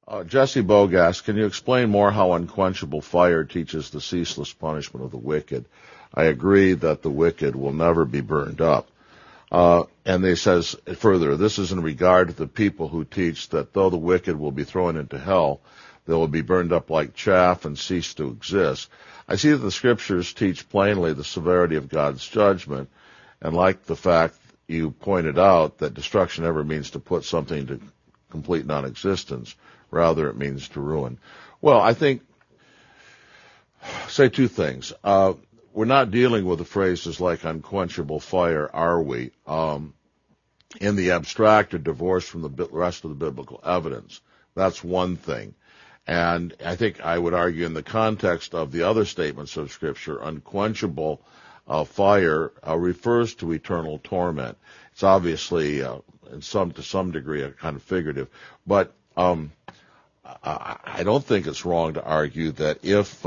Jesse Bogas, can you explain more how unquenchable fire teaches the ceaseless punishment of the wicked? I agree that the wicked will never be burned up. And they says further, this is in regard to the people who teach that though the wicked will be thrown into hell, they will be burned up like chaff and cease to exist. I see that the scriptures teach plainly the severity of God's judgment, and like the fact you pointed out that destruction never means to put something to complete non-existence. Rather, it means to ruin. Well, I think, say two things. We're not dealing with the phrases like unquenchable fire, are we? In the abstract or divorced from the rest of the biblical evidence. That's one thing. And I think I would argue in the context of the other statements of Scripture, unquenchable fire refers to eternal torment. It's obviously, to some degree, a kind of figurative. But I don't think it's wrong to argue that if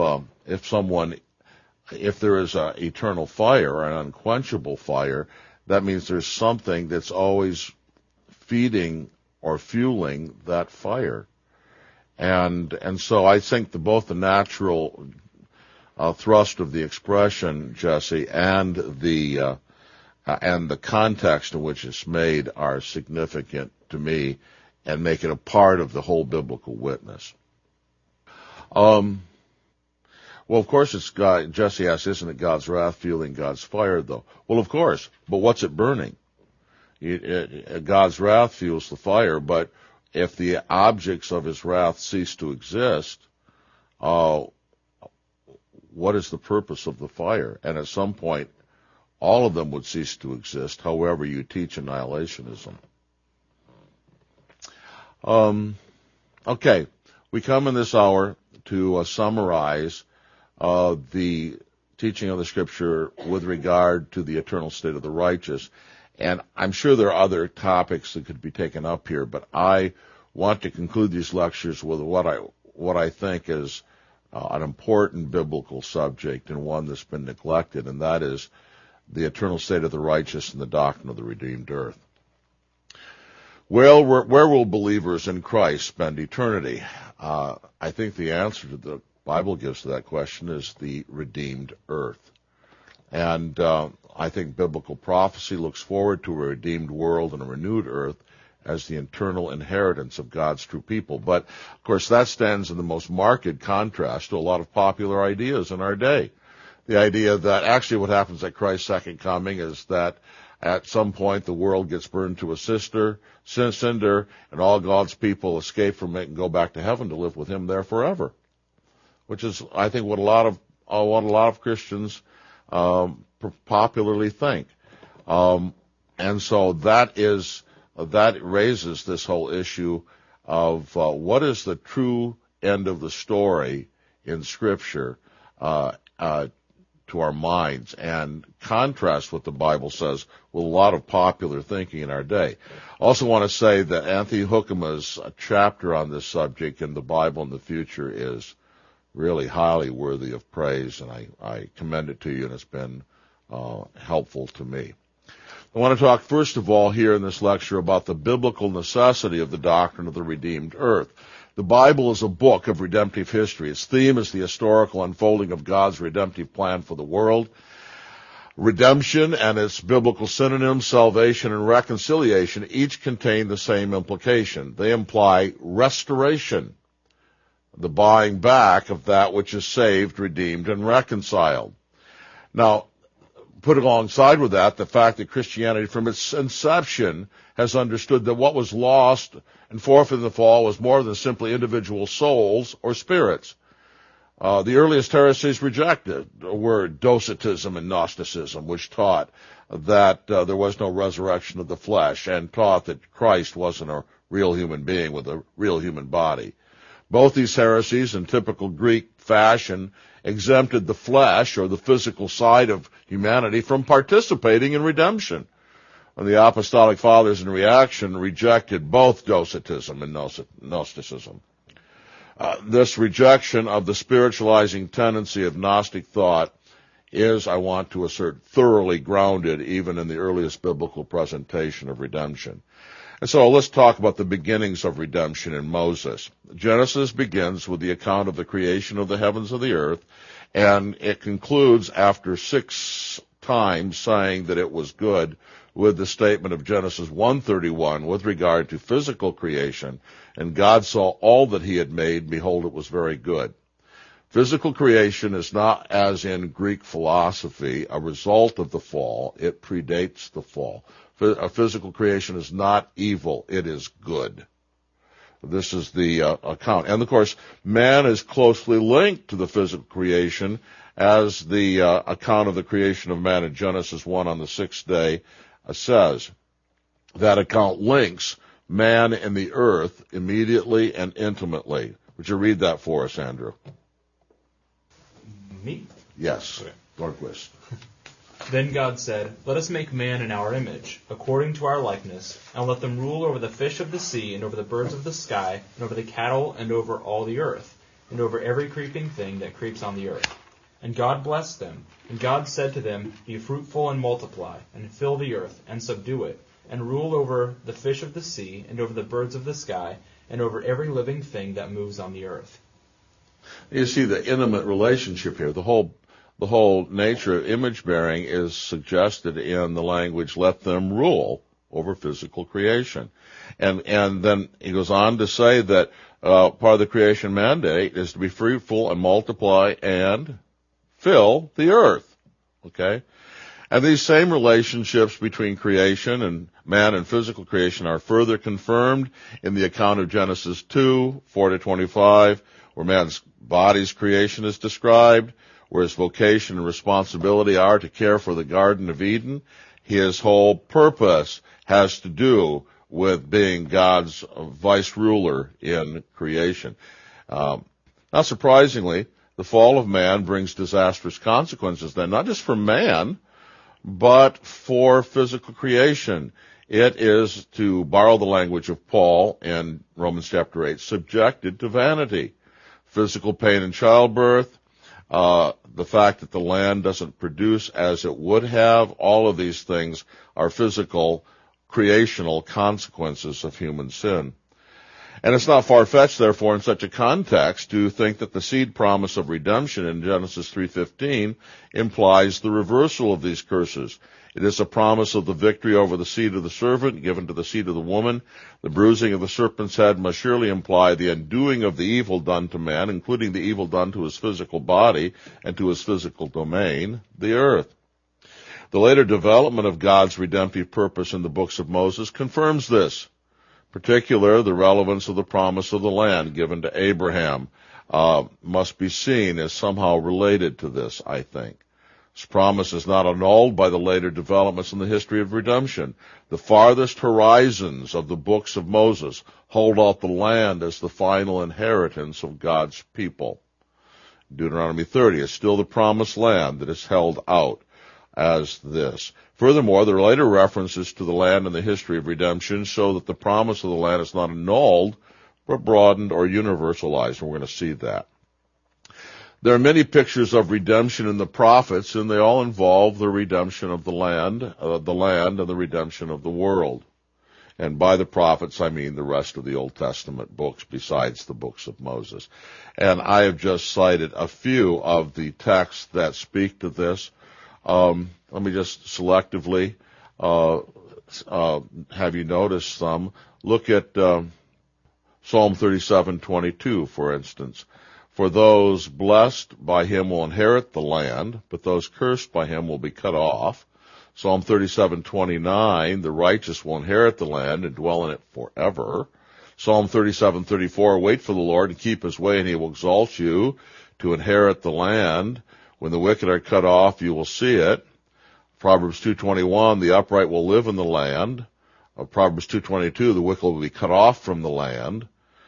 there is an eternal fire or an unquenchable fire, that means there's something that's always feeding or fueling that fire. And so I think both the natural thrust of the expression, Jesse, and the context in which it's made are significant to me and make it a part of the whole biblical witness. Well, of course, it's God. Jesse asks, isn't it God's wrath fueling God's fire, though? Well, of course, but what's it burning? God's wrath fuels the fire, but if the objects of his wrath cease to exist, what is the purpose of the fire? And at some point, all of them would cease to exist, however you teach annihilationism. Okay, we come in this hour to summarize the teaching of the Scripture with regard to the eternal state of the righteous. And I'm sure there are other topics that could be taken up here, but I want to conclude these lectures with what I think is an important biblical subject and one that's been neglected, and that is the eternal state of the righteous and the doctrine of the redeemed earth. Well, where will believers in Christ spend eternity? I think the answer to the Bible gives to that question is the redeemed earth. And I think biblical prophecy looks forward to a redeemed world and a renewed earth as the eternal inheritance of God's true people. But, of course, that stands in the most marked contrast to a lot of popular ideas in our day. The idea that actually what happens at Christ's second coming is that at some point the world gets burned to a cinder, and all God's people escape from it and go back to heaven to live with him there forever. Which is, I think, what a lot of Christians popularly think. And so that raises this whole issue of what is the true end of the story in Scripture to our minds, and contrast what the Bible says with a lot of popular thinking in our day. I also want to say that Anthony Hoekema's chapter on this subject in the Bible in the Future is really highly worthy of praise, and I commend it to you, and it's been helpful to me. I want to talk first of all here in this lecture about the biblical necessity of the doctrine of the redeemed earth. The Bible is a book of redemptive history. Its theme is the historical unfolding of God's redemptive plan for the world. Redemption and its biblical synonyms, salvation and reconciliation, each contain the same implication. They imply restoration, the buying back of that which is saved, redeemed, and reconciled. Now, put alongside with that the fact that Christianity from its inception has understood that what was lost and forfeited in the fall was more than simply individual souls or spirits. The earliest heresies rejected were Docetism and Gnosticism, which taught that there was no resurrection of the flesh and taught that Christ wasn't a real human being with a real human body. Both these heresies, in typical Greek fashion, exempted the flesh or the physical side of humanity from participating in redemption. And the apostolic fathers in reaction rejected both Docetism and Gnosticism. This rejection of the spiritualizing tendency of Gnostic thought is, I want to assert, thoroughly grounded even in the earliest biblical presentation of redemption. And so let's talk about the beginnings of redemption in Moses. Genesis begins with the account of the creation of the heavens and the earth, and it concludes after 6 times saying that it was good with the statement of Genesis 1:31 with regard to physical creation, and God saw all that he had made, behold, it was very good. Physical creation is not, as in Greek philosophy, a result of the fall. It predates the fall. A physical creation is not evil. It is good. This is the account. And, of course, man is closely linked to the physical creation, as the account of the creation of man in Genesis 1 on the 6th day says. That account links man and the earth immediately and intimately. Would you read that for us, Andrew? Me? Yes. Okay. Dorquist. Then God said, "Let us make man in our image, according to our likeness, and let them rule over the fish of the sea, and over the birds of the sky, and over the cattle, and over all the earth, and over every creeping thing that creeps on the earth." And God blessed them. And God said to them, "Be fruitful and multiply, and fill the earth, and subdue it, and rule over the fish of the sea, and over the birds of the sky, and over every living thing that moves on the earth." You see the intimate relationship here. The whole nature of image bearing is suggested in the language, "let them rule over physical creation." And then he goes on to say that part of the creation mandate is to be fruitful and multiply and fill the earth. Okay? And these same relationships between creation and man and physical creation are further confirmed in the account of Genesis 2, 4-25, where man's body's creation is described, where his vocation and responsibility are to care for the Garden of Eden. His whole purpose has to do with being God's vice ruler in creation. Not surprisingly, the fall of man brings disastrous consequences then, not just for man, but for physical creation. It is, to borrow the language of Paul in Romans chapter 8, subjected to vanity. Physical pain in childbirth, the fact that the land doesn't produce as it would have, all of these things are physical, creational consequences of human sin. And it's not far-fetched, therefore, in such a context, to think that the seed promise of redemption in Genesis 3:15 implies the reversal of these curses. It is a promise of the victory over the seed of the serpent given to the seed of the woman. The bruising of the serpent's head must surely imply the undoing of the evil done to man, including the evil done to his physical body and to his physical domain, the earth. The later development of God's redemptive purpose in the books of Moses confirms this. In particular, the relevance of the promise of the land given to Abraham must be seen as somehow related to this, I think. This promise is not annulled by the later developments in the history of redemption. The farthest horizons of the books of Moses hold out the land as the final inheritance of God's people. Deuteronomy 30 is still the promised land that is held out as this. Furthermore, the later references to the land in the history of redemption show that the promise of the land is not annulled, but broadened or universalized, and we're going to see that. There are many pictures of redemption in the prophets, and they all involve the redemption of the land and the redemption of the world. And by the prophets, I mean the rest of the Old Testament books besides the books of Moses. And I have just cited a few of the texts that speak to this. Let me just selectively have you notice some. Look at Psalm 37:22, for instance. "For those blessed by him will inherit the land, but those cursed by him will be cut off." Psalm 37:29, "The righteous will inherit the land and dwell in it forever." Psalm 37:34, "Wait for the Lord and keep his way, and he will exalt you to inherit the land. When the wicked are cut off, you will see it." Proverbs 2:21, "The upright will live in the land." Proverbs 2:22, "The wicked will be cut off from the land."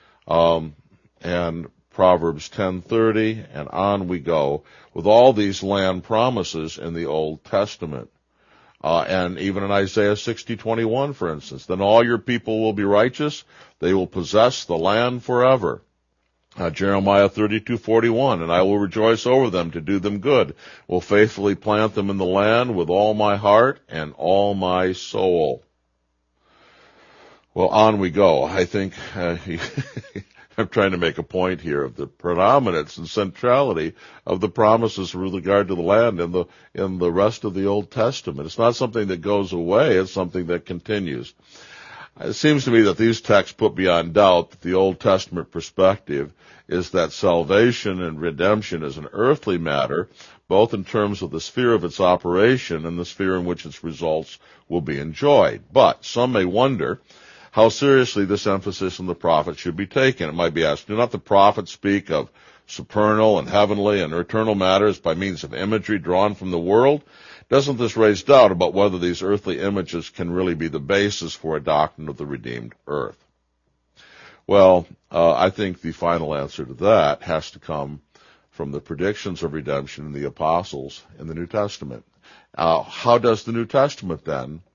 And Proverbs 10:30, and on we go with all these land promises in the Old Testament. And even in Isaiah 60:21, for instance, "Then all your people will be righteous. They will possess the land forever." Jeremiah 32:41, "And I will rejoice over them to do them good, will faithfully plant them in the land with all my heart and all my soul." Well, on we go. I think I'm trying to make a point here of the predominance and centrality of the promises with regard to the land in the rest of the Old Testament. It's not something that goes away. It's something that continues. It seems to me that these texts put beyond doubt that the Old Testament perspective is that salvation and redemption is an earthly matter, both in terms of the sphere of its operation and the sphere in which its results will be enjoyed. But some may wonder how seriously this emphasis on the prophet should be taken. It might be asked, do not the prophets speak of supernal and heavenly and eternal matters by means of imagery drawn from the world? Doesn't this raise doubt about whether these earthly images can really be the basis for a doctrine of the redeemed earth? Well, I think the final answer to that has to come from the predictions of redemption in the apostles in the New Testament. How does the New Testament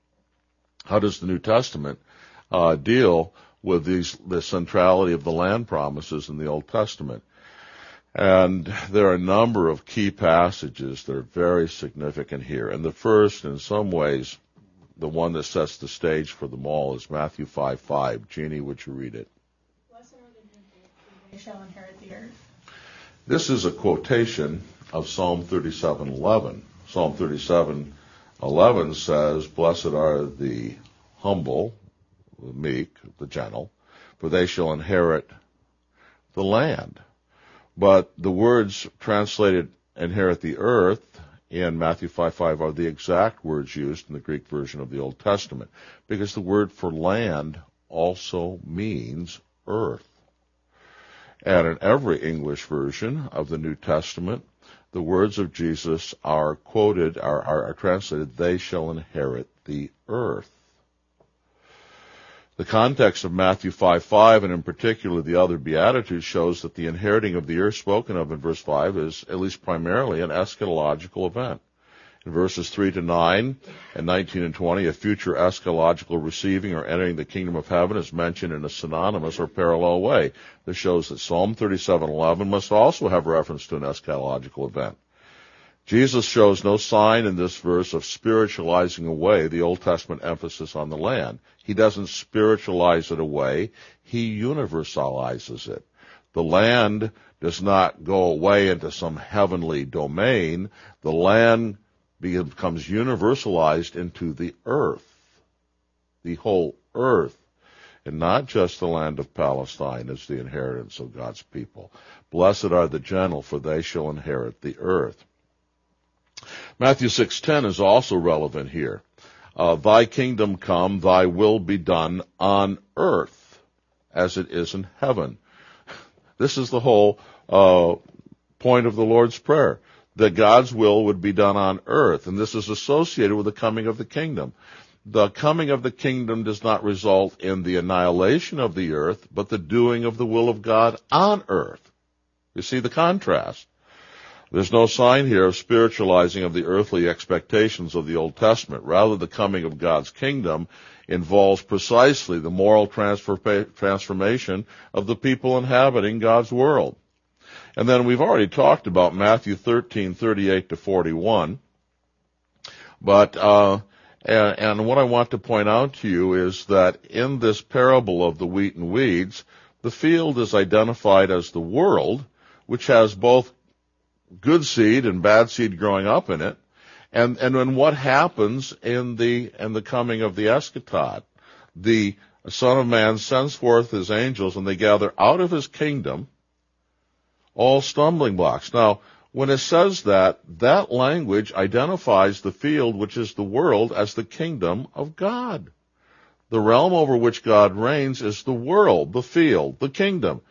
deal with the centrality of the land promises in the Old Testament? And there are a number of key passages that are very significant here. And the first, in some ways, the one that sets the stage for them all is Matthew 5:5. Jeannie, would you read it? Blessed are the meek, for they shall inherit the earth. This is a quotation of Psalm 37:11. Psalm 37:11 says, "Blessed are the humble, the meek, the gentle, for they shall inherit the land." But the words translated inherit the earth in Matthew 5:5 are the exact words used in the Greek version of the Old Testament, because the word for land also means earth. And in every English version of the New Testament, the words of Jesus are quoted, are translated, "They shall inherit the earth." The context of Matthew 5:5, and in particular the other Beatitudes, shows that the inheriting of the earth spoken of in verse 5 is at least primarily an eschatological event. In verses 3 to 9 and 19 and 20, a future eschatological receiving or entering the kingdom of heaven is mentioned in a synonymous or parallel way. This shows that Psalm 37:11 must also have reference to an eschatological event. Jesus shows no sign in this verse of spiritualizing away the Old Testament emphasis on the land. He doesn't spiritualize it away. He universalizes it. The land does not go away into some heavenly domain. The land becomes universalized into the earth, the whole earth, and not just the land of Palestine as the inheritance of God's people. Blessed are the gentle, for they shall inherit the earth. Matthew 6:10 is also relevant here. Thy kingdom come, thy will be done on earth as it is in heaven. This is the whole point of the Lord's Prayer, that God's will would be done on earth, and this is associated with the coming of the kingdom. The coming of the kingdom does not result in the annihilation of the earth, but the doing of the will of God on earth. You see the contrast. There's no sign here of spiritualizing of the earthly expectations of the Old Testament. Rather, the coming of God's kingdom involves precisely the moral transformation of the people inhabiting God's world. And then we've already talked about Matthew 13:38 to 41. But, and what I want to point out to you is that in this parable of the wheat and weeds, the field is identified as the world, which has both good seed and bad seed growing up in it, and then what happens in the coming of the eschaton. The Son of Man sends forth his angels, and they gather out of his kingdom all stumbling blocks. Now, when it says that language identifies the field, which is the world, as the kingdom of God. The realm over which God reigns is the world, the field, the kingdom.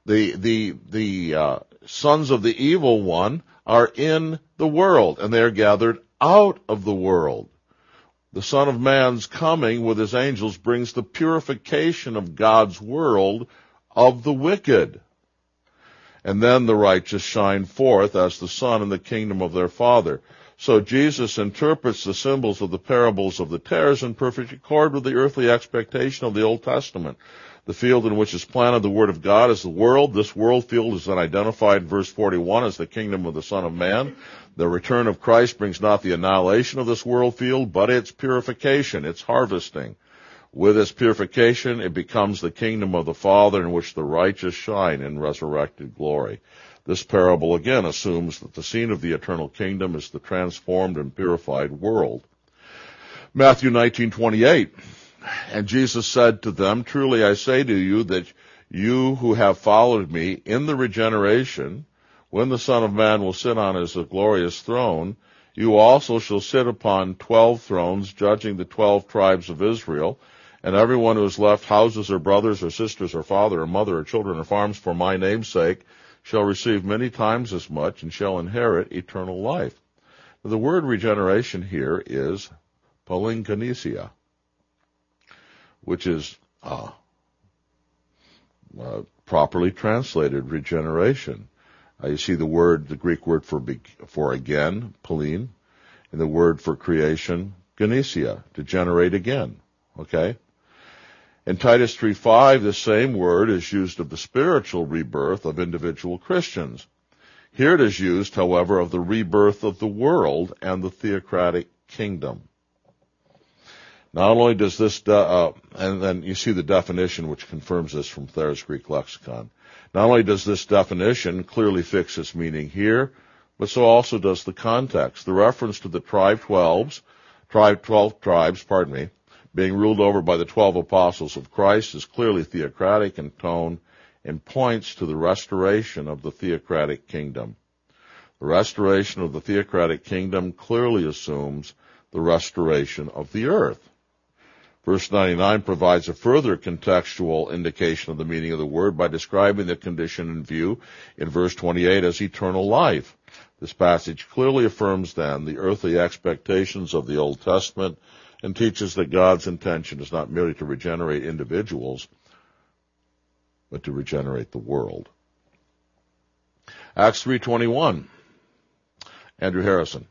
The sons of the evil one are in the world, and they are gathered out of the world. The Son of Man's coming with his angels brings the purification of God's world of the wicked. And then the righteous shine forth as the sun in the kingdom of their Father. So Jesus interprets the symbols of the parables of the tares in perfect accord with the earthly expectation of the Old Testament. The field in which is planted the Word of God is the world. This world field is then identified in verse 41 as the kingdom of the Son of Man. The return of Christ brings not the annihilation of this world field, but its purification, its harvesting. With its purification, it becomes the kingdom of the Father in which the righteous shine in resurrected glory. This parable again assumes that the scene of the eternal kingdom is the transformed and purified world. Matthew 19:28, and Jesus said to them, truly I say to you that you who have followed me in the regeneration, when the Son of Man will sit on his glorious throne, you also shall sit upon 12 thrones, judging the 12 tribes of Israel. And everyone who has left houses or brothers or sisters or father or mother or children or farms for my name's sake shall receive many times as much and shall inherit eternal life. Now, the word regeneration here is palingenesia, which is properly translated regeneration. You see the Greek word for again, palin, and the word for creation, genesia, to generate again. Okay? In Titus 3:5, the same word is used of the spiritual rebirth of individual Christians. Here it is used, however, of the rebirth of the world and the theocratic kingdom. Not only does this, and then you see the definition which confirms this from Thayer's Greek lexicon. Not only does this definition clearly fix its meaning here, but so also does the context. The reference to the 12 tribes, being ruled over by the 12 apostles of Christ is clearly theocratic in tone and points to the restoration of the theocratic kingdom. The restoration of the theocratic kingdom clearly assumes the restoration of the earth. Verse 99 provides a further contextual indication of the meaning of the word by describing the condition in view in verse 28 as eternal life. This passage clearly affirms then the earthly expectations of the Old Testament and teaches that God's intention is not merely to regenerate individuals, but to regenerate the world. Acts 3:21. Andrew Harrison.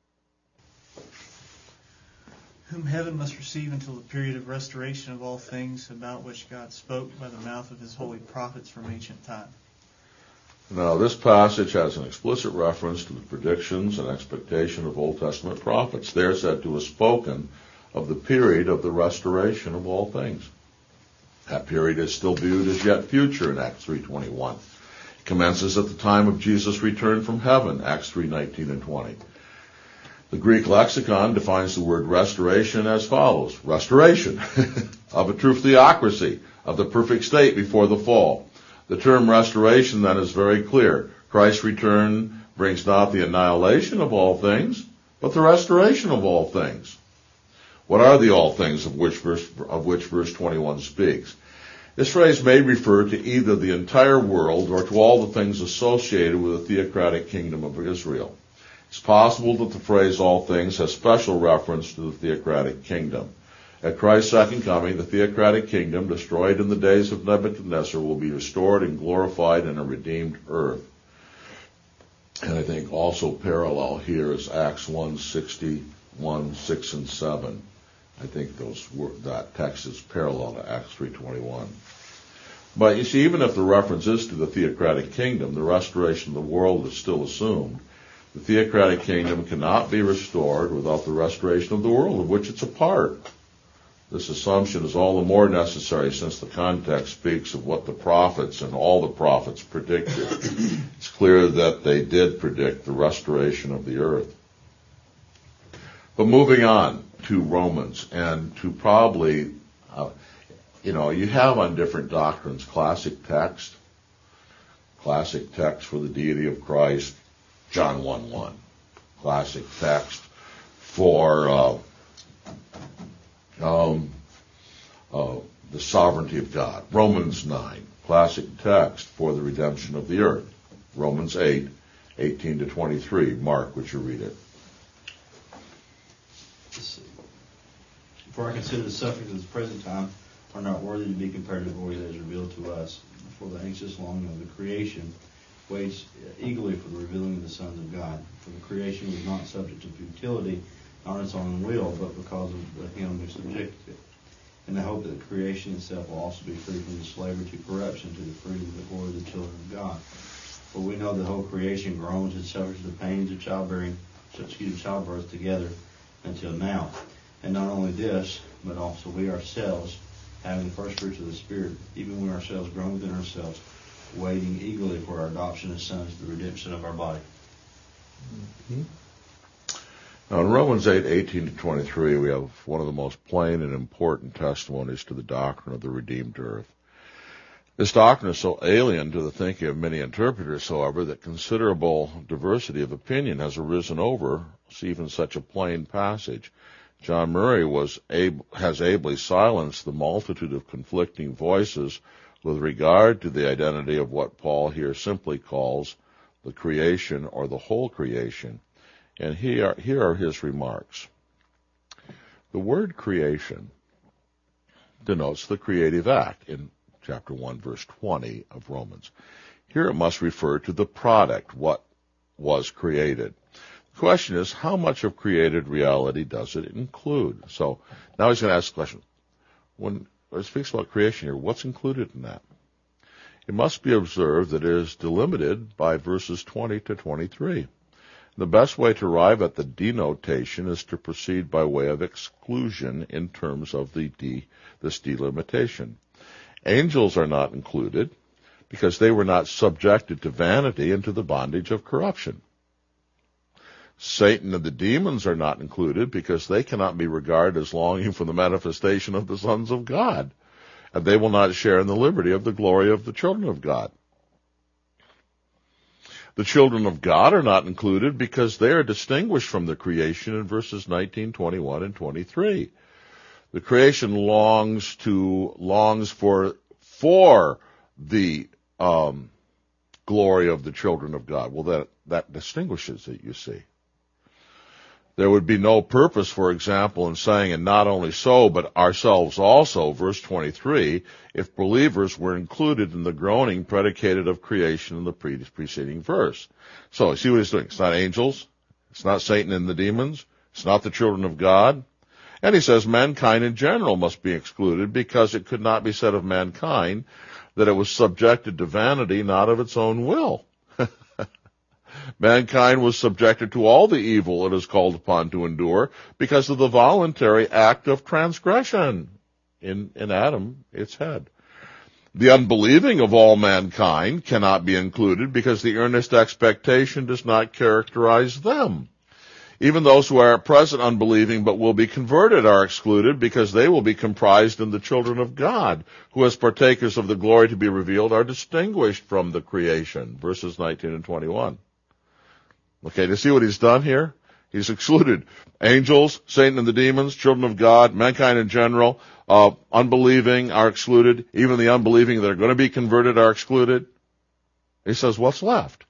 Whom heaven must receive until the period of restoration of all things, about which God spoke by the mouth of his holy prophets from ancient time. Now, this passage has an explicit reference to the predictions and expectation of Old Testament prophets. They are said to have spoken of the period of the restoration of all things. That period is still viewed as yet future in Acts 3:21. It commences at the time of Jesus' return from heaven, Acts 3:19 and 20. The Greek lexicon defines the word restoration as follows: restoration of a true theocracy, of the perfect state before the fall. The term restoration then is very clear. Christ's return brings not the annihilation of all things, but the restoration of all things. What are the all things of which verse 21 speaks? This phrase may refer to either the entire world or to all the things associated with the theocratic kingdom of Israel. It's possible that the phrase all things has special reference to the theocratic kingdom. At Christ's second coming, the theocratic kingdom, destroyed in the days of Nebuchadnezzar, will be restored and glorified in a redeemed earth. And I think also parallel here is Acts 1:61, 6 and 7. I think that text is parallel to Acts 3:21. But you see, even if the reference is to the theocratic kingdom, the restoration of the world is still assumed. The theocratic kingdom cannot be restored without the restoration of the world of which it's a part. This assumption is all the more necessary since the context speaks of what the prophets and all the prophets predicted. It's clear that they did predict the restoration of the earth. But moving on to Romans and to probably, you have on different doctrines classic text for the deity of Christ, John 1:1. Classic text for the sovereignty of God, Romans 9. Classic text for the redemption of the earth, Romans 8:18 to 23. Mark, would you read it? For I consider the sufferings of this present time are not worthy to be compared to the glory that is revealed to us. For the anxious longing of the creation waits eagerly for the revealing of the sons of God. For the creation was not subject to futility, not on its own will, but because of him who subjected it, in the hope that the creation itself will also be free from the slavery to corruption, to the freedom of the glory of the children of God. For we know the whole creation groans and suffers the pains of childbirth together until now. And not only this, but also we ourselves, having the first fruits of the Spirit, even we ourselves grown within ourselves, waiting eagerly for our adoption as sons, the redemption of our body. Mm-hmm. Now, in Romans 8:18-23, we have one of the most plain and important testimonies to the doctrine of the redeemed earth. This doctrine is so alien to the thinking of many interpreters, however, that considerable diversity of opinion has arisen over even such a plain passage. John Murray has ably silenced the multitude of conflicting voices with regard to the identity of what Paul here simply calls the creation or the whole creation. And here are his remarks. The word creation denotes the creative act in chapter 1, verse 20 of Romans. Here it must refer to the product, what was created. The question is, how much of created reality does it include? So now he's going to ask the question, when it speaks about creation here, what's included in that? It must be observed that it is delimited by verses 20 to 23. The best way to arrive at the denotation is to proceed by way of exclusion in terms of this delimitation. Angels are not included because they were not subjected to vanity and to the bondage of corruption. Satan and the demons are not included because they cannot be regarded as longing for the manifestation of the sons of God, and they will not share in the liberty of the glory of the children of God. The children of God are not included because they are distinguished from the creation in verses 19, 21, and 23. The creation longs for the glory of the children of God. Well, that distinguishes it, you see. There would be no purpose, for example, in saying, and not only so, but ourselves also, verse 23, if believers were included in the groaning predicated of creation in the preceding verse. So, see what he's doing. It's not angels. It's not Satan and the demons. It's not the children of God. And he says mankind in general must be excluded because it could not be said of mankind that it was subjected to vanity, not of its own will. Mankind was subjected to all the evil it is called upon to endure because of the voluntary act of transgression in Adam, its head. The unbelieving of all mankind cannot be included because the earnest expectation does not characterize them. Even those who are at present unbelieving but will be converted are excluded because they will be comprised in the children of God, who as partakers of the glory to be revealed are distinguished from the creation. Verses 19 and 21. Okay, to see what he's done here? He's excluded angels, Satan and the demons, children of God, mankind in general, unbelieving are excluded. Even the unbelieving that are going to be converted are excluded. He says, what's left?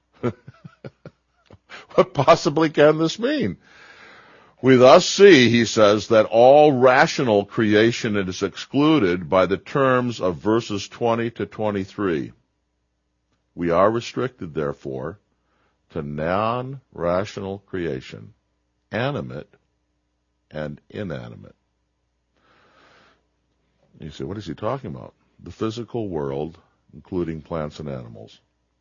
What possibly can this mean? We thus see, he says, that all rational creation is excluded by the terms of verses 20 to 23. We are restricted, therefore, to non-rational creation, animate and inanimate. You say, what is he talking about? The physical world, including plants and animals.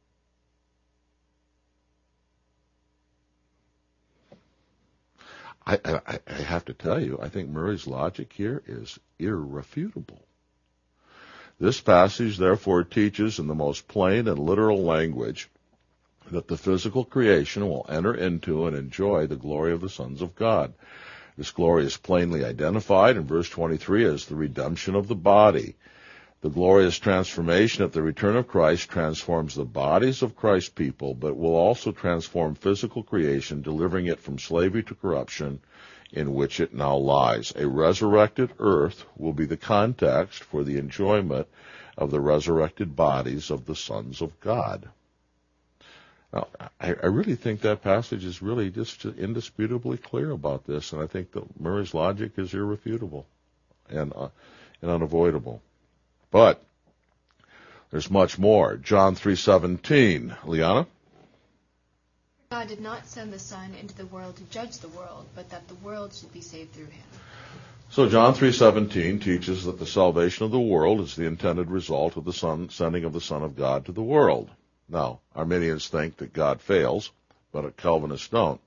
I have to tell you, I think Murray's logic here is irrefutable. This passage, therefore, teaches in the most plain and literal language that the physical creation will enter into and enjoy the glory of the sons of God. This glory is plainly identified in verse 23 as the redemption of the body. The glorious transformation at the return of Christ transforms the bodies of Christ's people, but will also transform physical creation, delivering it from slavery to corruption in which it now lies. A resurrected earth will be the context for the enjoyment of the resurrected bodies of the sons of God. Now, I really think that passage is really just indisputably clear about this, and I think that Murray's logic is irrefutable and unavoidable. But there's much more. John 3:17. Liana? God did not send the Son into the world to judge the world, but that the world should be saved through him. So John 3:17 teaches that the salvation of the world is the intended result of the sending of the Son of God to the world. Now, Arminians think that God fails, but Calvinists don't.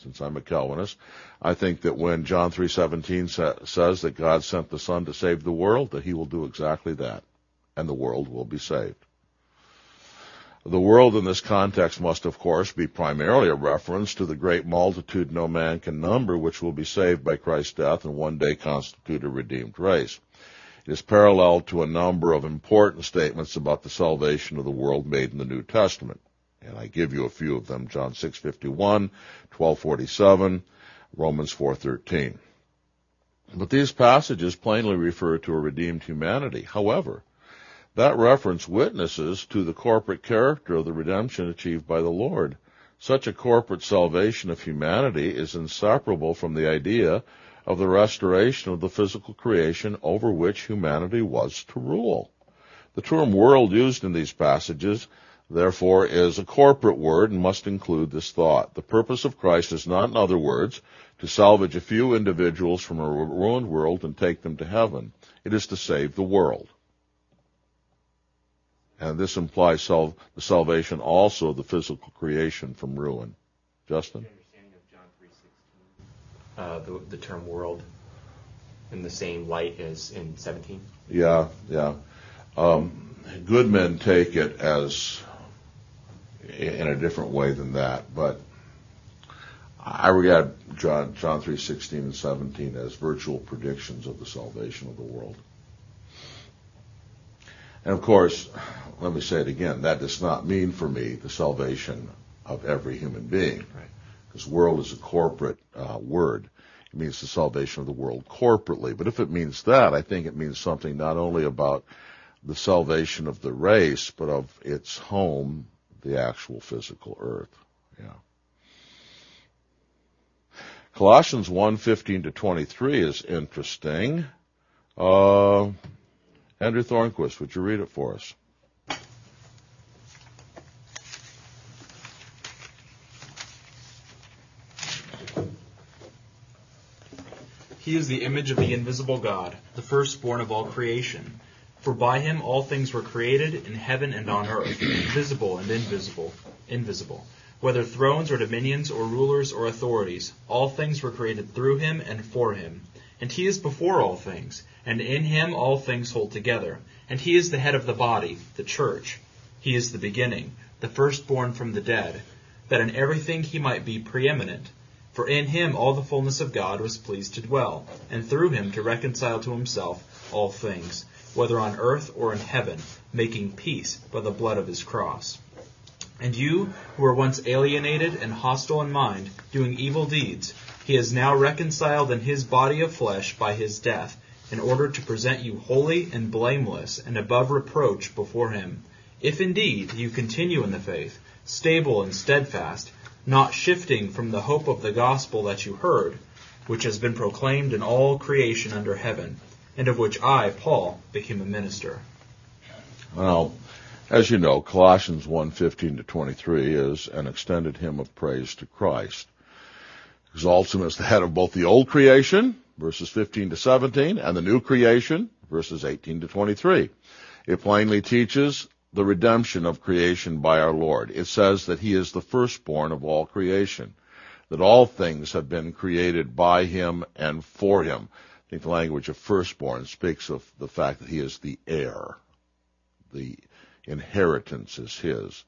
since I'm a Calvinist, I think that when John 3:17 says that God sent the Son to save the world, that he will do exactly that, and the world will be saved. The world in this context must, of course, be primarily a reference to the great multitude no man can number, which will be saved by Christ's death and one day constitute a redeemed race. It is parallel to a number of important statements about the salvation of the world made in the New Testament. And I give you a few of them: John 6:51, 12:47, Romans 4:13. But these passages plainly refer to a redeemed humanity. However, that reference witnesses to the corporate character of the redemption achieved by the Lord. Such a corporate salvation of humanity is inseparable from the idea of the restoration of the physical creation over which humanity was to rule. The term world used in these passages, therefore, is a corporate word and must include this thought. The purpose of Christ is not, in other words, to salvage a few individuals from a ruined world and take them to heaven. It is to save the world. And this implies the salvation also of the physical creation from ruin. Justin? Your understanding of John 3:16, the term world in the same light as in 17? Yeah. Good men take it as in a different way than that, but I regard John 3:16 and 17 as virtual predictions of the salvation of the world. And of course, let me say it again, that does not mean for me the salvation of every human being. Right. Because world is a corporate word. It means the salvation of the world corporately. But if it means that, I think it means something not only about the salvation of the race, but of its home, the actual physical earth. Yeah. Colossians 1:15-23 is interesting. Andrew Thornquist, would you read it for us? He is the image of the invisible God, the firstborn of all creation. For by him all things were created in heaven and on earth, visible and invisible. Whether thrones or dominions or rulers or authorities, all things were created through him and for him. And he is before all things, and in him all things hold together. And he is the head of the body, the church. He is the beginning, the firstborn from the dead, that in everything he might be preeminent. For in him all the fullness of God was pleased to dwell, and through him to reconcile to himself all things, whether on earth or in heaven, making peace by the blood of his cross. And you, who were once alienated and hostile in mind, doing evil deeds, he is now reconciled in his body of flesh by his death, in order to present you holy and blameless and above reproach before him. If indeed you continue in the faith, stable and steadfast, not shifting from the hope of the gospel that you heard, which has been proclaimed in all creation under heaven, and of which I, Paul, became a minister. Well, as you know, Colossians 1:15-23 is an extended hymn of praise to Christ. Exalts him as the head of both the old creation, verses 15-17, and the new creation, verses 18-23. It plainly teaches the redemption of creation by our Lord. It says that he is the firstborn of all creation, that all things have been created by him and for him. I think the language of firstborn speaks of the fact that he is the heir. The inheritance is his.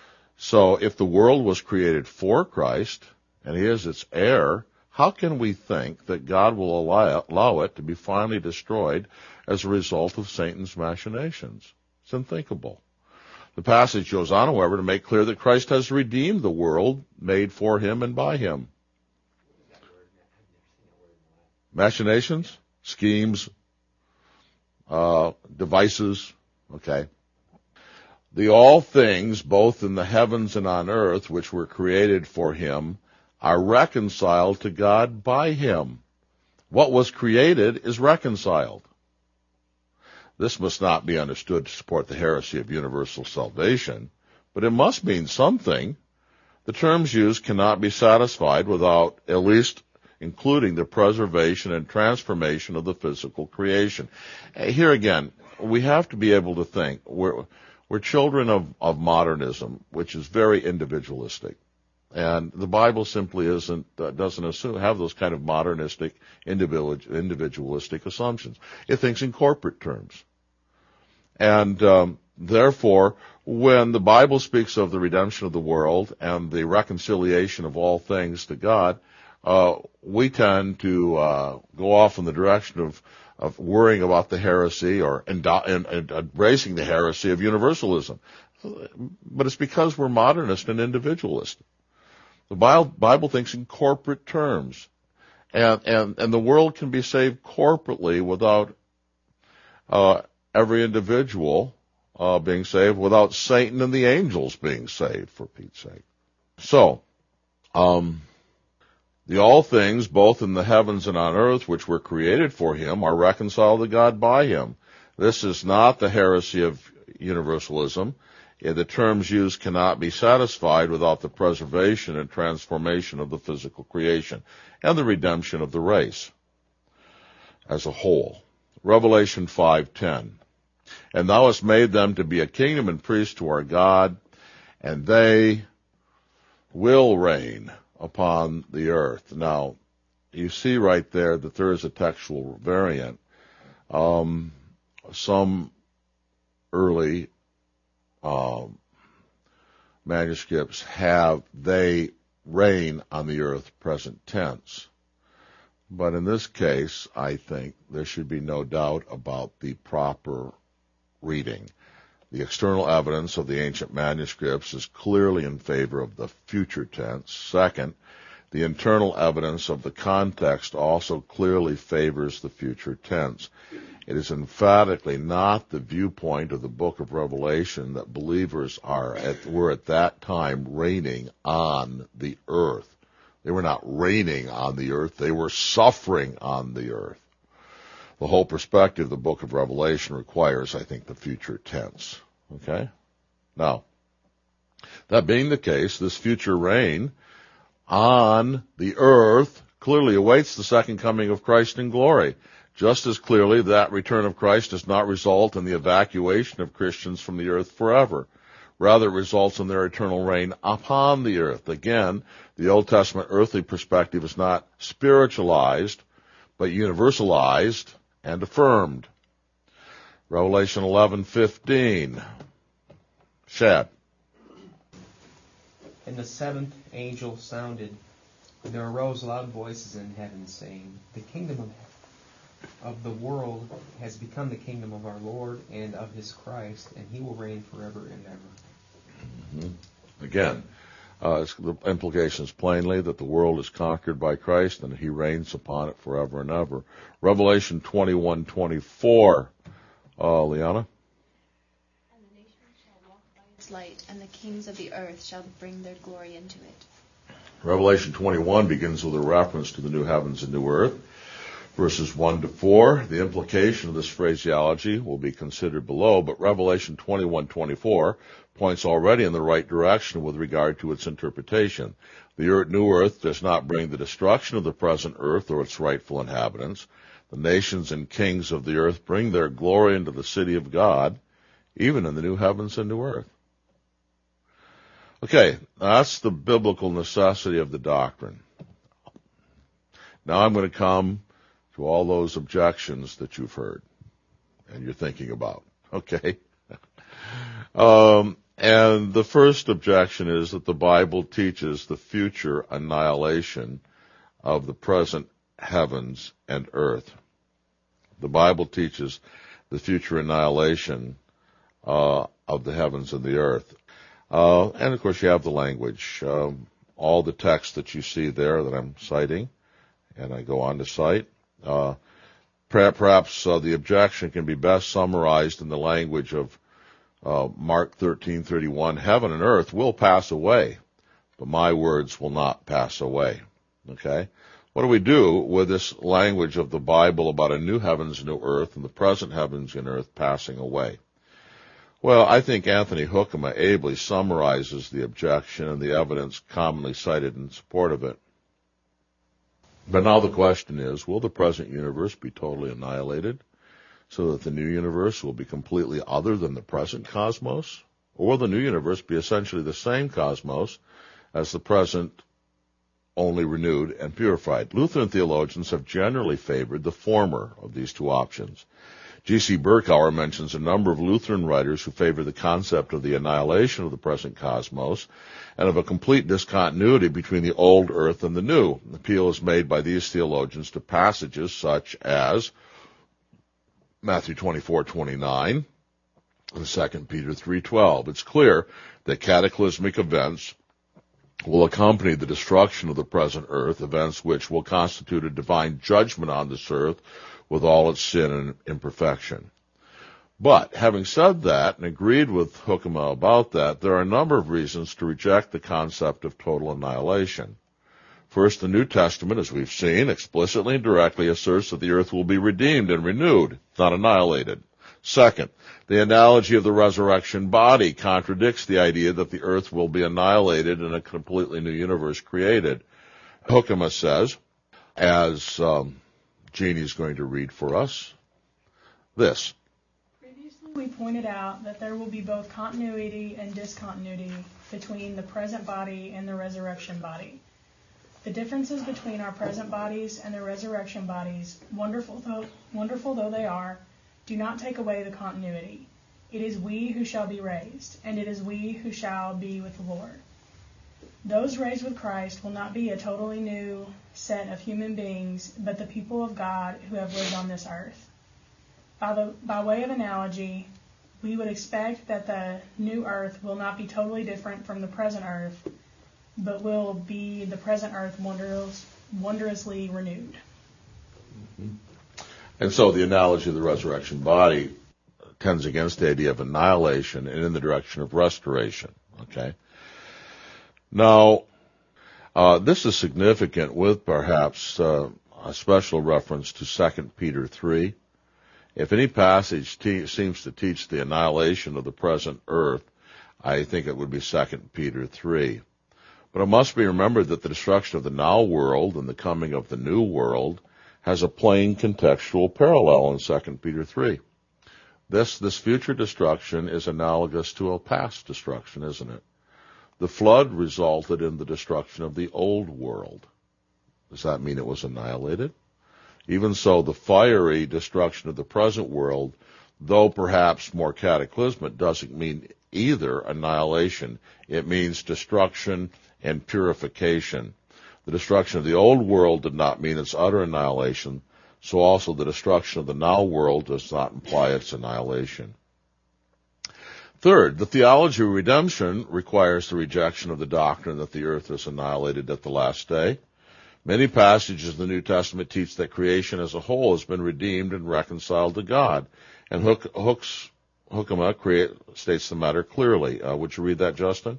So if the world was created for Christ, and he is its heir, how can we think that God will allow it to be finally destroyed as a result of Satan's machinations? It's unthinkable. The passage goes on, however, to make clear that Christ has redeemed the world made for him and by him. Machinations, schemes, devices, okay. The all things, both in the heavens and on earth, which were created for him, are reconciled to God by him. What was created is reconciled. This must not be understood to support the heresy of universal salvation, but it must mean something. The terms used cannot be satisfied without at least including the preservation and transformation of the physical creation. Here again, we have to be able to think. We're children of modernism, which is very individualistic. And the Bible simply doesn't have those kind of modernistic, individualistic assumptions. It thinks in corporate terms. And therefore, when the Bible speaks of the redemption of the world and the reconciliation of all things to God, we tend to go off in the direction of worrying about the heresy or embracing the heresy of universalism. But it's because we're modernist and individualist. The Bible thinks in corporate terms. And the world can be saved corporately without every individual being saved, without Satan and the angels being saved, for Pete's sake. So, the all things, both in the heavens and on earth, which were created for him, are reconciled to God by him. This is not the heresy of universalism. The terms used cannot be satisfied without the preservation and transformation of the physical creation and the redemption of the race as a whole. Revelation 5:10. And thou hast made them to be a kingdom and priests to our God, and they will reign upon the earth. Now, you see right there that there is a textual variant. Some early manuscripts have they reign on the earth present tense. But in this case, I think there should be no doubt about the proper reading. The external evidence of the ancient manuscripts is clearly in favor of the future tense. Second, the internal evidence of the context also clearly favors the future tense. It is emphatically not the viewpoint of the book of Revelation that believers were at that time reigning on the earth. They were not reigning on the earth, they were suffering on the earth. The whole perspective of the book of Revelation requires, I think, the future tense. Okay? Now, that being the case, this future reign on the earth clearly awaits the second coming of Christ in glory. Just as clearly, that return of Christ does not result in the evacuation of Christians from the earth forever. Rather, it results in their eternal reign upon the earth. Again, the Old Testament earthly perspective is not spiritualized, but universalized and affirmed. Revelation 11:15. Shad. And the seventh angel sounded, and there arose loud voices in heaven, saying, The kingdom of the world has become the kingdom of our Lord and of his Christ, and he will reign forever and ever. Mm-hmm. Again, the implication is plainly that the world is conquered by Christ and he reigns upon it forever and ever. Revelation 21:24. Liana? And the nations shall walk by its light, and the kings of the earth shall bring their glory into it. Revelation 21 begins with a reference to the new heavens and new earth. Verses 1-4, the implication of this phraseology will be considered below, but Revelation 21:24 points already in the right direction with regard to its interpretation. The new earth does not bring the destruction of the present earth or its rightful inhabitants. The nations and kings of the earth bring their glory into the city of God, even in the new heavens and new earth. Okay, that's the biblical necessity of the doctrine. Now I'm going to come to all those objections that you've heard and you're thinking about. Okay? And the first objection is that the Bible teaches the future annihilation of the present heavens and earth. The Bible teaches the future annihilation of the heavens and the earth. And of course you have the language. All the text that you see there that I'm citing, and I go on to cite, perhaps the objection can be best summarized in the language of Mark 13:31. Heaven and earth will pass away, but my words will not pass away. Okay? What do we do with this language of the Bible about a new heavens and new earth and the present heavens and earth passing away? Well, I think Anthony Hoekema ably summarizes the objection and the evidence commonly cited in support of it. But now the question is, will the present universe be totally annihilated so that the new universe will be completely other than the present cosmos? Or will the new universe be essentially the same cosmos as the present only renewed and purified. Lutheran theologians have generally favored the former of these two options. G.C. Berkauer mentions a number of Lutheran writers who favor the concept of the annihilation of the present cosmos and of a complete discontinuity between the old earth and the new. An appeal is made by these theologians to passages such as Matthew 24:29 and 2 Peter 3:12. It's clear that cataclysmic events will accompany the destruction of the present earth, events which will constitute a divine judgment on this earth with all its sin and imperfection. But, having said that, and agreed with Hoekema about that, there are a number of reasons to reject the concept of total annihilation. First, the New Testament, as we've seen, explicitly and directly asserts that the earth will be redeemed and renewed, not annihilated. Second, the analogy of the resurrection body contradicts the idea that the earth will be annihilated and a completely new universe created. Hoekema says, as Jeannie is going to read for us, this. Previously, we pointed out that there will be both continuity and discontinuity between the present body and the resurrection body. The differences between our present bodies and the resurrection bodies, wonderful though they are, do not take away the continuity. It is we who shall be raised, and it is we who shall be with the Lord. Those raised with Christ will not be a totally new set of human beings, but the people of God who have lived on this earth. By way of analogy, we would expect that the new earth will not be totally different from the present earth, but will be the present earth wondrously renewed. Mm-hmm. And so the analogy of the resurrection body tends against the idea of annihilation and in the direction of restoration. Okay? Now, this is significant with perhaps a special reference to 2 Peter 3. If any passage seems to teach the annihilation of the present earth, I think it would be 2 Peter 3. But it must be remembered that the destruction of the now world and the coming of the new world has a plain contextual parallel in 2 Peter 3. This future destruction is analogous to a past destruction, isn't it? The flood resulted in the destruction of the old world. Does that mean it was annihilated? Even so, the fiery destruction of the present world, though perhaps more cataclysmic, doesn't mean either annihilation. It means destruction and purification. The destruction of the old world did not mean its utter annihilation, so also the destruction of the now world does not imply its annihilation. Third, the theology of redemption requires the rejection of the doctrine that the earth is annihilated at the last day. Many passages of the New Testament teach that creation as a whole has been redeemed and reconciled to God. And Hoekema states the matter clearly. Would you read that, Justin?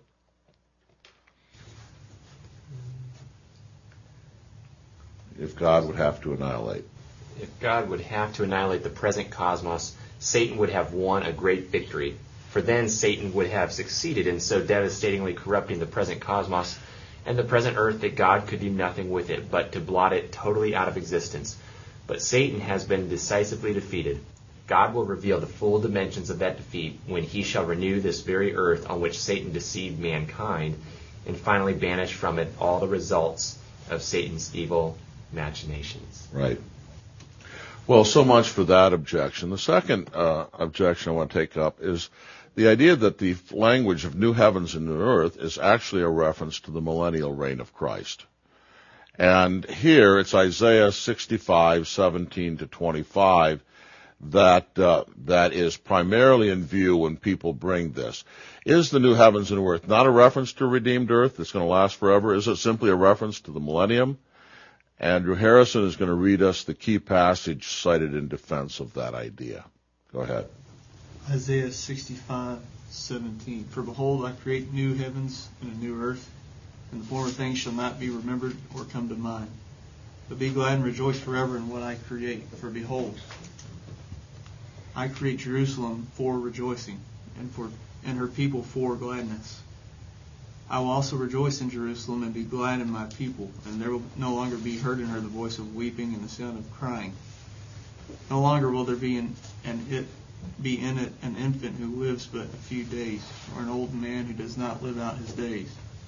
If God would have to annihilate. If God would have to annihilate the present cosmos, Satan would have won a great victory. For then Satan would have succeeded in so devastatingly corrupting the present cosmos and the present earth that God could do nothing with it but to blot it totally out of existence. But Satan has been decisively defeated. God will reveal the full dimensions of that defeat when he shall renew this very earth on which Satan deceived mankind and finally banish from it all the results of Satan's evil machinations. Right. Well, so much for that objection. The second objection I want to take up is the idea that the language of new heavens and new earth is actually a reference to the millennial reign of Christ. And here it's Isaiah 65:17-25 that is primarily in view when people bring this. Is the new heavens and new earth not a reference to a redeemed earth that's going to last forever? Is it simply a reference to the millennium? Andrew Harrison is going to read us the key passage cited in defense of that idea. Go ahead. Isaiah 65:17. For behold, I create new heavens and a new earth, and the former things shall not be remembered or come to mind. But be glad and rejoice forever in what I create. For behold, I create Jerusalem for rejoicing, and her people for gladness. I will also rejoice in Jerusalem and be glad in my people, and there will no longer be heard in her the voice of weeping and the sound of crying. No longer will there be in it an infant who lives but a few days, or an old man who does not live out his days.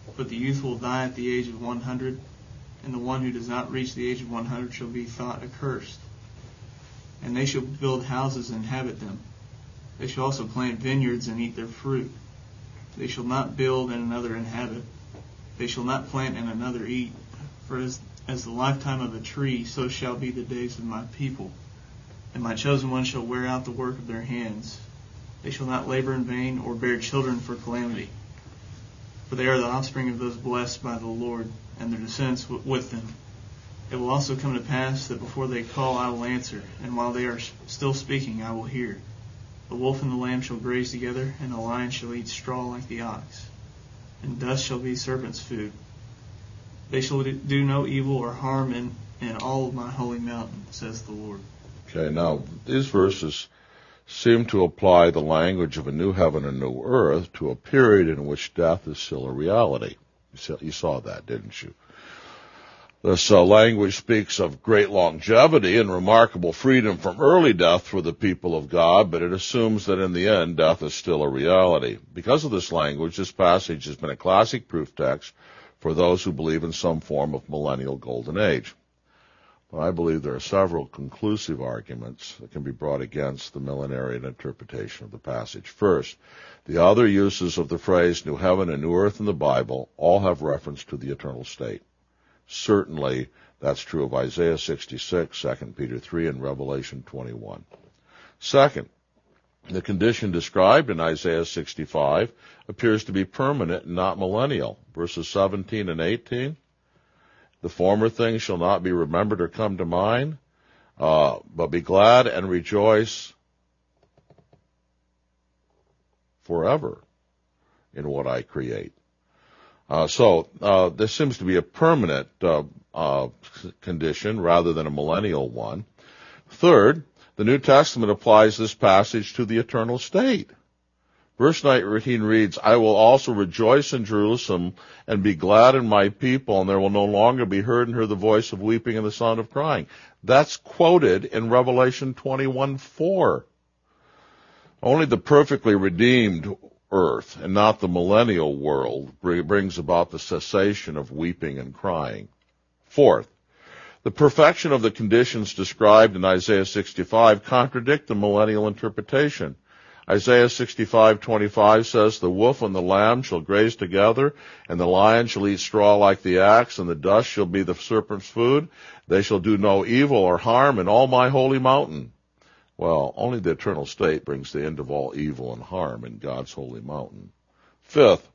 But the youth will die at the age of 100, and the one who does not reach the age of 100 shall be thought accursed. And they shall build houses and inhabit them. They shall also plant vineyards and eat their fruit. They shall not build and another inhabit. They shall not plant and another eat. For as the lifetime of a tree, so shall be the days of my people. And my chosen ones shall wear out the work of their hands. They shall not labor in vain or bear children for calamity. For they are the offspring of those blessed by the Lord, and their descendants with them. It will also come to pass that before they call, I will answer, and while they are still speaking, I will hear. The wolf and the lamb shall graze together, and the lion shall eat straw like the ox. And dust shall be serpents' food. They shall do no evil or harm in all of my holy mountain, says the Lord. Okay, now these verses seem to apply the language of a new heaven and new earth to a period in which death is still a reality. You saw that, didn't you? This language speaks of great longevity and remarkable freedom from early death for the people of God, but it assumes that in the end, death is still a reality. Because of this language, this passage has been a classic proof text for those who believe in some form of millennial golden age. But I believe there are several conclusive arguments that can be brought against the millenarian interpretation of the passage. First, the other uses of the phrase new heaven and new earth in the Bible all have reference to the eternal state. Certainly, that's true of Isaiah 66, 2 Peter 3, and Revelation 21. Second, the condition described in Isaiah 65 appears to be permanent and not millennial. Verses 17 and 18, the former things shall not be remembered or come to mind, but be glad and rejoice forever in what I create. So this seems to be a permanent condition rather than a millennial one. Third, the New Testament applies this passage to the eternal state. Verse 19 reads, I will also rejoice in Jerusalem and be glad in my people, and there will no longer be heard in her the voice of weeping and the sound of crying. That's quoted in Revelation 21:4. Only the perfectly redeemed earth and not the millennial world brings about the cessation of weeping and crying. Fourth, the perfection of the conditions described in Isaiah 65 contradict the millennial interpretation. Isaiah 65:25 says, the wolf and the lamb shall graze together, and the lion shall eat straw like the axe, and the dust shall be the serpent's food. They shall do no evil or harm in all my holy mountain. Well, only the eternal state brings the end of all evil and harm in God's holy mountain. Fifth,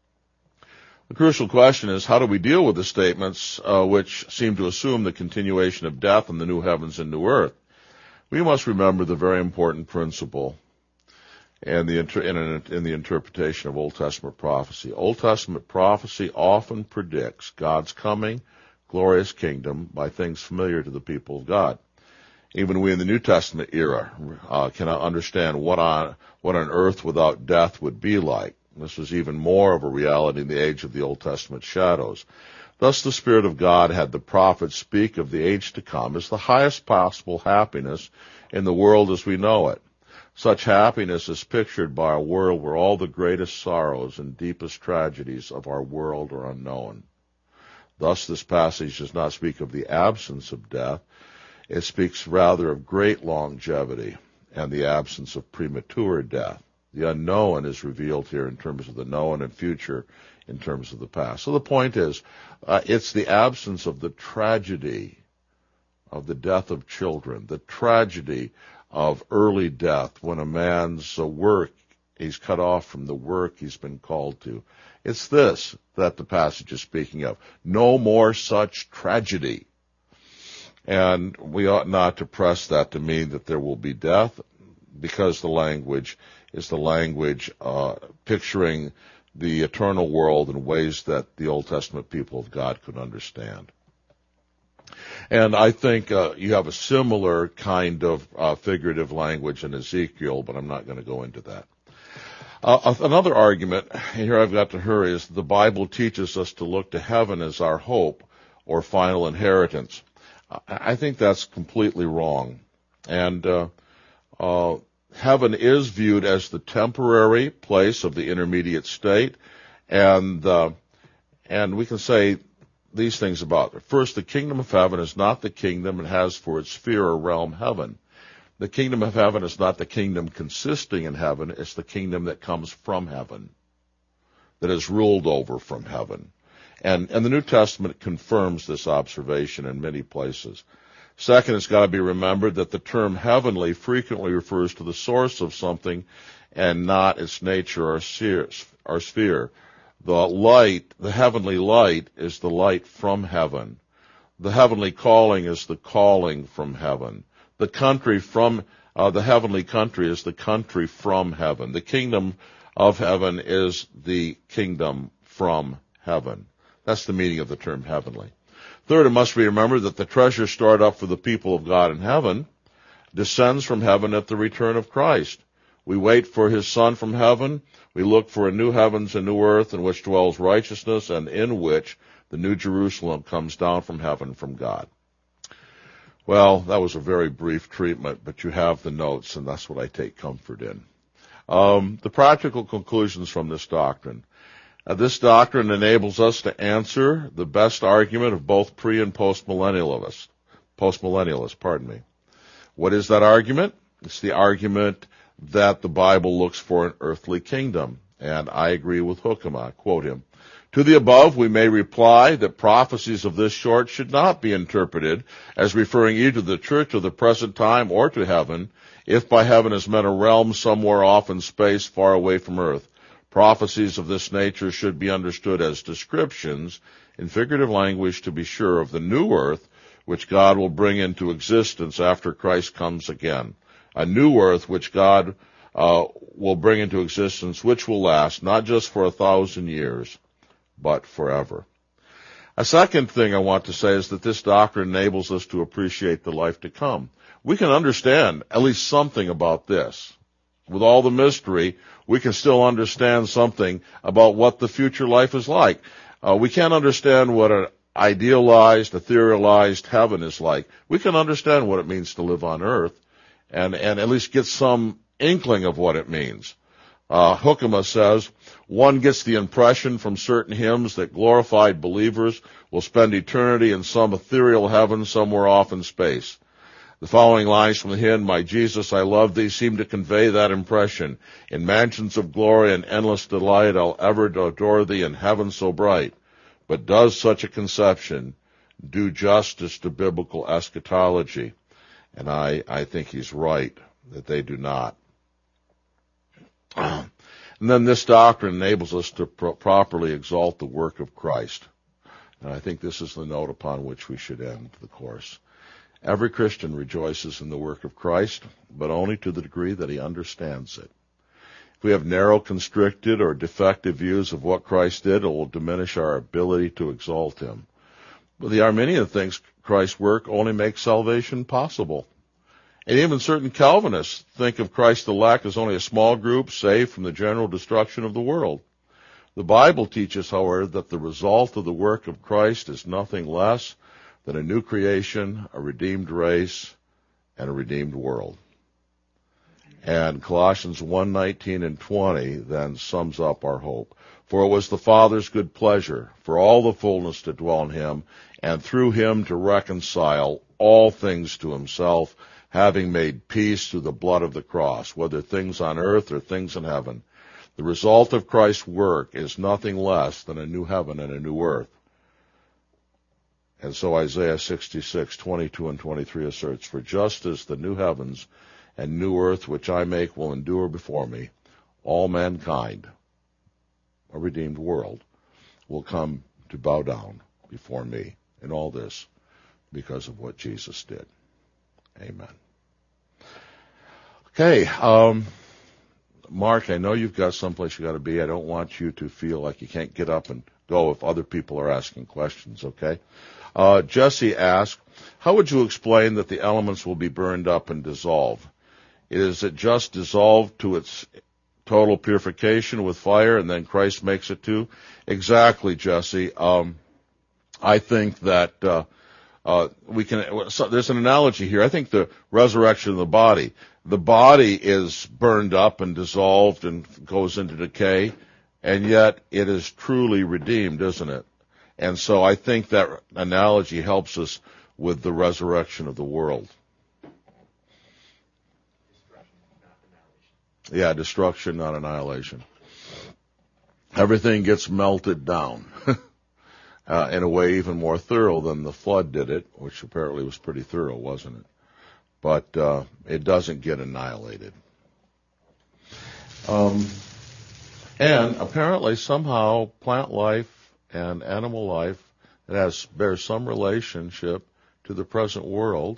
the crucial question is, how do we deal with the statements which seem to assume the continuation of death in the new heavens and new earth? We must remember the very important principle in the interpretation of Old Testament prophecy. Old Testament prophecy often predicts God's coming, glorious kingdom by things familiar to the people of God. Even we in the New Testament era cannot understand what on earth without death would be like. This was even more of a reality in the age of the Old Testament shadows. Thus the Spirit of God had the prophets speak of the age to come as the highest possible happiness in the world as we know it. Such happiness is pictured by a world where all the greatest sorrows and deepest tragedies of our world are unknown. Thus this passage does not speak of the absence of death. It speaks rather of great longevity and the absence of premature death. The unknown is revealed here in terms of the known and future in terms of the past. So the point is, it's the absence of the tragedy of the death of children, the tragedy of early death when a man's work, he's cut off from the work he's been called to. It's this that the passage is speaking of. No more such tragedy. And we ought not to press that to mean that there will be death, because the language is the language picturing the eternal world in ways that the Old Testament people of God could understand. And I think you have a similar kind of figurative language in Ezekiel, but I'm not going to go into that. Another argument, and here I've got to hurry, is the Bible teaches us to look to heaven as our hope or final inheritance. I think that's completely wrong. And heaven is viewed as the temporary place of the intermediate state, and And we can say these things about it. First, the kingdom of heaven is not the kingdom it has for its sphere or realm heaven. The kingdom of heaven is not the kingdom consisting in heaven. It's the kingdom that comes from heaven, that is ruled over from heaven. And the New Testament confirms this observation in many places. Second, it's got to be remembered that the term heavenly frequently refers to the source of something and not its nature or sphere. The heavenly light is the light from heaven. The heavenly calling is the calling from heaven. The heavenly country is the country from heaven. The kingdom of heaven is the kingdom from heaven. That's the meaning of the term heavenly. Third, it must be remembered that the treasure stored up for the people of God in heaven descends from heaven at the return of Christ. We wait for his Son from heaven. We look for a new heavens and new earth in which dwells righteousness and in which the new Jerusalem comes down from heaven from God. Well, that was a very brief treatment, but you have the notes, and that's what I take comfort in. The practical conclusions from this doctrine. This doctrine enables us to answer the best argument of both pre- and postmillennialists. What is that argument? It's the argument that the Bible looks for an earthly kingdom, and I agree with Hoekema. I quote him. To the above, we may reply that prophecies of this sort should not be interpreted as referring either to the church of the present time or to heaven, if by heaven is meant a realm somewhere off in space far away from earth. Prophecies of this nature should be understood as descriptions, in figurative language to be sure, of the new earth which God will bring into existence after Christ comes again. A new earth which God will bring into existence, which will last not just for 1,000 years, but forever. A second thing I want to say is that this doctrine enables us to appreciate the life to come. We can understand at least something about this. With all the mystery, we can still understand something about what the future life is like. We can't understand what an idealized, etherealized heaven is like. We can understand what it means to live on earth and at least get some inkling of what it means. Hoekema says, one gets the impression from certain hymns that glorified believers will spend eternity in some ethereal heaven somewhere off in space. The following lines from the hymn, My Jesus, I Love Thee, seem to convey that impression. In mansions of glory and endless delight, I'll ever adore Thee in heaven so bright. But does such a conception do justice to biblical eschatology? And I think he's right that they do not. And then this doctrine enables us to properly exalt the work of Christ. And I think this is the note upon which we should end the course. Every Christian rejoices in the work of Christ, but only to the degree that he understands it. If we have narrow, constricted, or defective views of what Christ did, it will diminish our ability to exalt him. But the Arminian thinks Christ's work only makes salvation possible. And even certain Calvinists think of Christ's elect as only a small group saved from the general destruction of the world. The Bible teaches, however, that the result of the work of Christ is nothing less than a new creation, a redeemed race, and a redeemed world. And Colossians 1:19 and 20 then sums up our hope. For it was the Father's good pleasure for all the fullness to dwell in him, and through him to reconcile all things to himself, having made peace through the blood of the cross, whether things on earth or things in heaven. The result of Christ's work is nothing less than a new heaven and a new earth. And so Isaiah 66:22 and 23 asserts, For just as the new heavens and new earth which I make will endure before me, all mankind, a redeemed world, will come to bow down before me. And all this because of what Jesus did. Amen. Okay, Mark, I know you've got someplace you got to be. I don't want you to feel like you can't get up and go if other people are asking questions, okay? Jesse asked, how would you explain that the elements will be burned up and dissolve? Is it just dissolved to its total purification with fire and then Christ makes it too? Exactly, Jesse. I think that there's an analogy here. I think the resurrection of the body is burned up and dissolved and goes into decay, and yet it is truly redeemed, isn't it? And so I think that analogy helps us with the resurrection of the world. Yeah, destruction, not annihilation. Everything gets melted down in a way even more thorough than the flood did it, which apparently was pretty thorough, wasn't it? But it doesn't get annihilated. And apparently somehow plant life and animal life that bears some relationship to the present world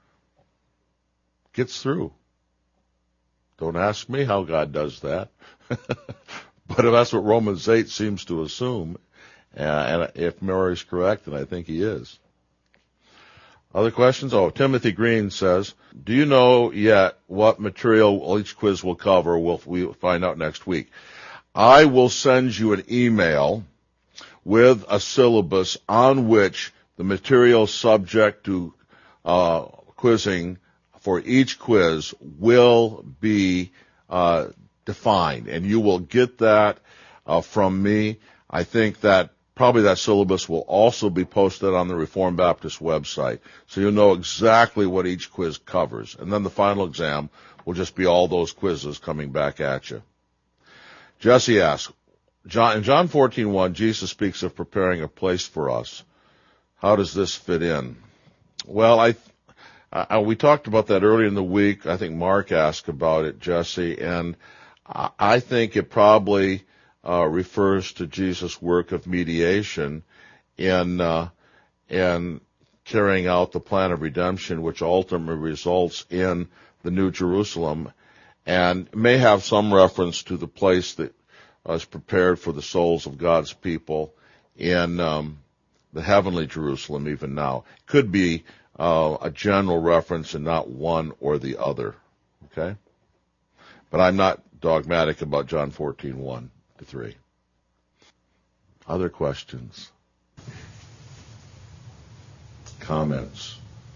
gets through. Don't ask me how God does that. But if that's what Romans 8 seems to assume, and if Murray's correct, and I think he is. Other questions? Oh, Timothy Green says, do you know yet what material each quiz will cover? We'll find out next week. I will send you an email with a syllabus on which the material subject to quizzing for each quiz will be defined, and you will get that from me. I think that probably that syllabus will also be posted on the Reformed Baptist website, so you'll know exactly what each quiz covers. And then the final exam will just be all those quizzes coming back at you. Jesse asks, in John 14:1, Jesus speaks of preparing a place for us. How does this fit in? Well, we talked about that earlier in the week. I think Mark asked about it, Jesse, and I think it probably refers to Jesus' work of mediation in carrying out the plan of redemption, which ultimately results in the New Jerusalem, and may have some reference to the place that is prepared for the souls of God's people in the heavenly Jerusalem even now. It could be a general reference and not one or the other. Okay? But I'm not dogmatic about John 14:1-3. Other questions? Comments?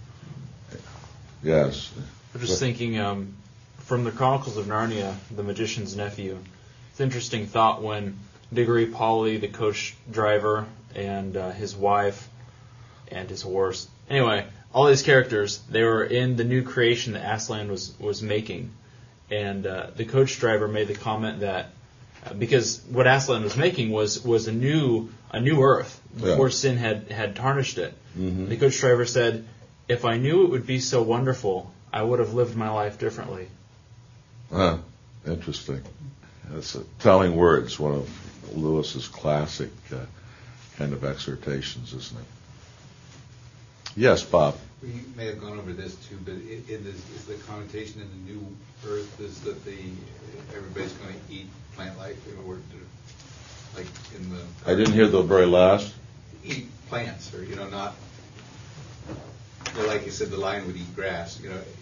Yes. I'm just thinking from the Chronicles of Narnia, the magician's nephew. It's an interesting thought when Diggory Polly, the coach driver, and his wife and his horse. Anyway, all these characters, they were in the new creation that Aslan was making. And the coach driver made the comment that because what Aslan was making was a new earth before sin had tarnished it. Mm-hmm. The coach driver said, "If I knew it would be so wonderful, I would have lived my life differently." Interesting. That's telling words, one of Lewis's classic kind of exhortations, isn't it? Yes, Bob. We may have gone over this too, but is the connotation in the new earth is that everybody's going to eat plant life, or like in the? I didn't hear the very last. Eat plants, or not. Like you said, the lion would eat grass.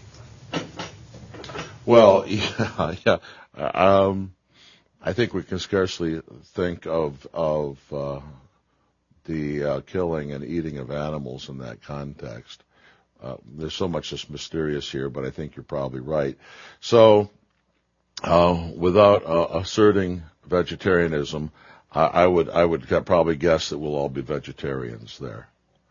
Well, yeah. I think we can scarcely think of the killing and eating of animals in that context. There's so much that's mysterious here, but I think you're probably right. So, without asserting vegetarianism, I would probably guess that we'll all be vegetarians there.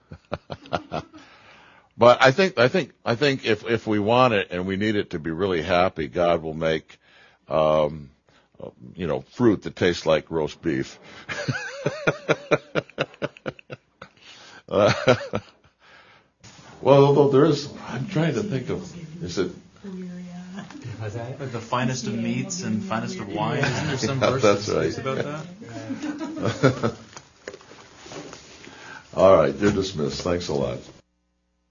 But I think if we want it and we need it to be really happy, God will make fruit that tastes like roast beef. Well, although there is, I'm trying to think of, is it? The finest of meats and finest of wine. Isn't there some verse that speaks about that? All right, you're dismissed. Thanks a lot.